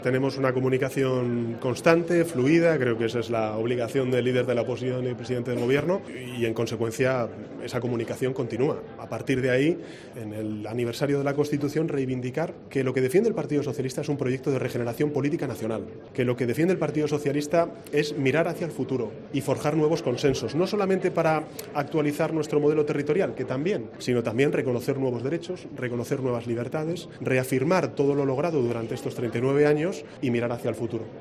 Tenemos una comunicación constante, fluida, creo que esa es la obligación del líder de la oposición y presidente del Gobierno, y en consecuencia esa comunicación continúa. A partir de ahí, en el aniversario de la Constitución, reivindicar que lo que defiende el Partido Socialista es un proyecto de regeneración política nacional, que lo que defiende el Partido Socialista es mirar hacia el futuro y forjar nuevos consensos, no solamente para actualizar nuestro modelo territorial, que también, sino también reconocer nuevos derechos, reconocer nuevas libertades, reafirmar todo lo logrado durante estos 39 años y mirar hacia el futuro.